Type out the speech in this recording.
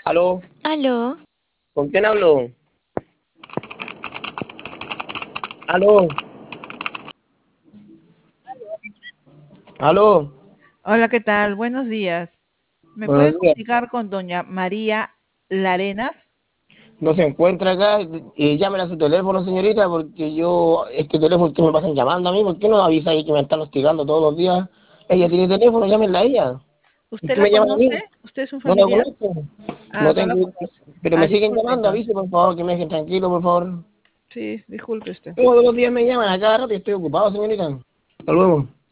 Aló, Aló, ¿con quién hablo? Aló, aló, Hola, ¿qué tal? Buenos días. ¿Me puede buenos días. comunicar con doña María Larenas? No se encuentra acá, llámela a su teléfono, señorita, porque yo, este teléfono que me pasan llamando a mí, ¿por qué no avisa ahí que me están hostigando todos los días? Ella ¿Us- tiene teléfono, llámenla a ella. ¿Por ¿Usted qué la me llaman a conoce? mí? ¿Usted es un No la familiar? conozco, Ah, no no la tengo, conoce. pero Ah, me siguen disculpe llamando, avise entonces. por favor, que me dejen tranquilo, por favor. Sí, disculpe usted. Todos los días me llaman a cada rato y estoy ocupado, señorita. Hasta luego.